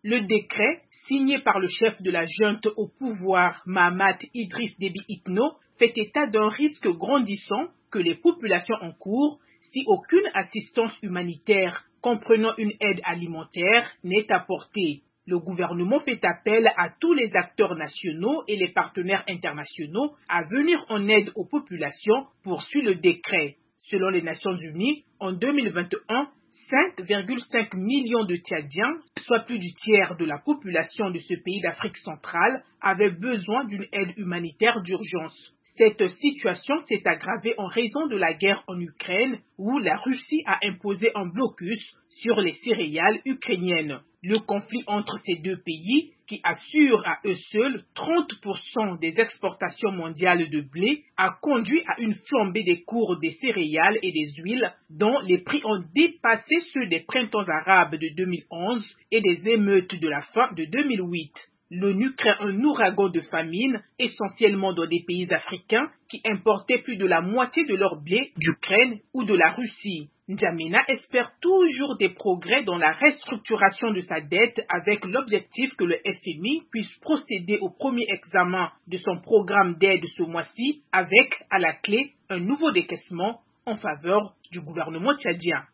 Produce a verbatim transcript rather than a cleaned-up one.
Le décret, signé par le chef de la junte au pouvoir, Mahamat Idriss Déby Itno, fait état d'un risque grandissant que les populations encourent si aucune assistance humanitaire, comprenant une aide alimentaire, n'est apportée. Le gouvernement fait appel à tous les acteurs nationaux et les partenaires internationaux à venir en aide aux populations, poursuit le décret. Selon les Nations Unies, en deux mille vingt et un, cinq virgule cinq millions de Tchadiens, soit plus du tiers de la population de ce pays d'Afrique centrale, avaient besoin d'une aide humanitaire d'urgence. Cette situation s'est aggravée en raison de la guerre en Ukraine, où la Russie a imposé un blocus sur les céréales ukrainiennes. Le conflit entre ces deux pays, qui assure à eux seuls trente pour cent des exportations mondiales de blé, a conduit à une flambée des cours des céréales et des huiles, dont les prix ont dépassé ceux des printemps arabes de deux mille onze et des émeutes de la fin de deux mille huit. L'ONU craint un ouragan de famine, essentiellement dans des pays africains qui importaient plus de la moitié de leur blé d'Ukraine ou de la Russie. N'Djamena espère toujours des progrès dans la restructuration de sa dette avec l'objectif que le F M I puisse procéder au premier examen de son programme d'aide ce mois-ci avec, à la clé, un nouveau décaissement en faveur du gouvernement tchadien.